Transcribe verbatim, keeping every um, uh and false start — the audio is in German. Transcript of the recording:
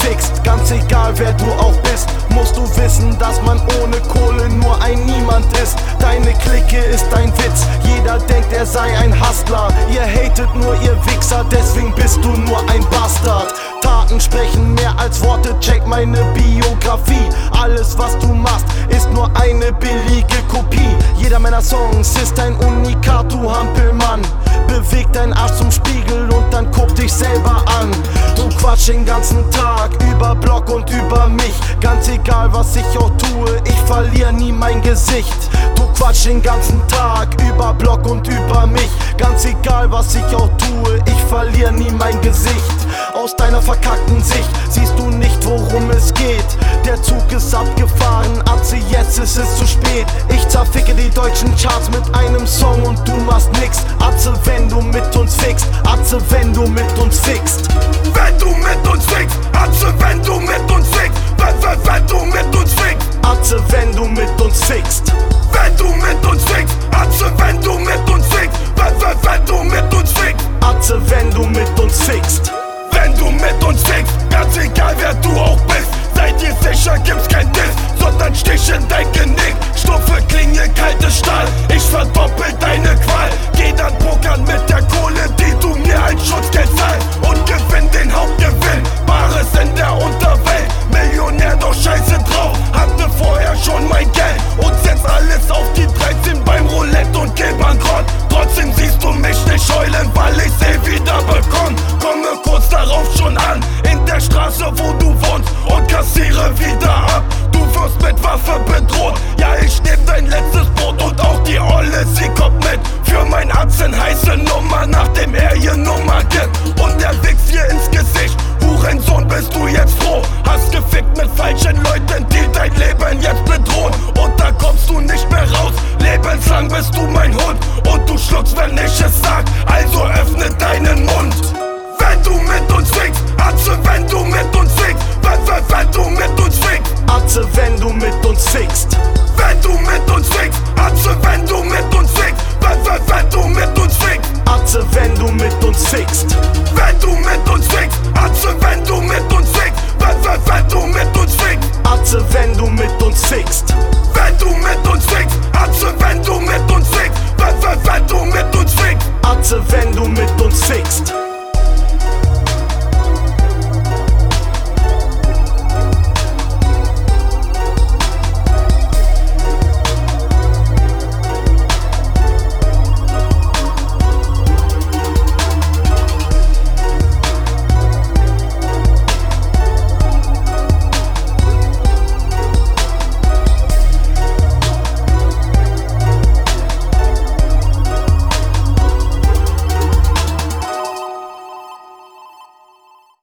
fixt. Ganz egal wer du auch bist, musst du wissen, dass man ohne Kohle nur ein Niemand ist. Deine Clique ist ein Witz, jeder denkt er sei ein Hustler. Ihr hatet nur ihr Wichser, deswegen bist du nur ein Bastard. Taten sprechen mehr als Worte, check meine Biografie. Alles was du machst, ist nur eine billige Kopie. Jeder meiner Songs ist ein Unikat, du Hampelmann. Beweg deinen Arsch zum Spiegel und dann guck dich selber an. Du quatsch den ganzen Tag über Blog und über mich. Ganz egal was ich auch tue, ich verliere nie mein Gesicht. Du quatsch den ganzen Tag über Blog und über mich. Ganz egal was ich auch tue, ich verliere nie mein Gesicht. Aus deiner verkackten Sicht siehst du nicht worum es geht. Der Zug ist abgefahren, Atze, jetzt ist es zu spät. Ich zerficke die deutschen Charts mit einem Song und du machst nix. Atze, wenn du mit uns fickst, Atze, wenn du mit uns fickst. Wenn du mit uns fickst, Atze, wenn du mit uns fickst. Wenn, wenn, wenn du mit uns fickst, Atze, wenn du mit uns fickst. Wenn du mit uns fickst, Atze, wenn du mit uns fickst. Wenn, wenn, wenn du mit uns fickst, Atze, wenn du mit uns fickst. Wenn du mit uns fickst, ganz egal wer du auch bist. Seid ihr sicher, gibt's kein Diss, sondern Stich in dein Genick. Stufe Klinge, kaltes Stahl, ich verdoppel deine Qual. Geh dann pokern mit der Kohle, die du mir als Schutzgeld zahlst. Und gewinn den Hauptgewinn, Bares in der Unterwelt. Millionär, doch scheiße drauf, hatte vorher schon mein Geld. Und setz alles auf die dreizehn beim Roulette und geh bankrott. Trotzdem siehst du mich nicht heulen, weil ich seh wieder bekommen. Komme kurz darauf schon an, in der Straße wo du wohnst, und kassiere wieder ab. Du wirst mit Waffe bedroht, ja ich nehm dein letztes Brot. Und auch die Olle, sie kommt mit, für mein Atzen heiße Nummer, nachdem er ihr Nummer gibt. Und er wichst ihr ins Gesicht, Hurensohn bist du jetzt froh. Hast gefickt mit falschen Leuten, die dein Leben jetzt bedrohen. Und da kommst du nicht mehr raus, lebenslang bist du mein Hund. Und du schluckst, wenn ich es sag, also öffne deinen Mund. Wenn du mit uns fickst, Atze, wenn du mit uns fickst. Wenn, wenn, wenn du mit uns fickst, Atze, wenn du mit uns fickst. Wenn du mit uns fickst, Atze, wenn du mit uns fickst. Wenn, wenn, wenn du mit uns fickst, Atze, wenn du mit uns fickst. Wenn du mit uns fickst, Atze, wenn du mit uns fickst. Wenn, wenn, wenn du mit uns fickst, Atze, wenn du mit uns fickst. Wenn du mit uns fickst, Atze, wenn du mit uns fickst. Wenn, wenn, wenn du mit uns fickst, Atze, wenn du mit uns fickst.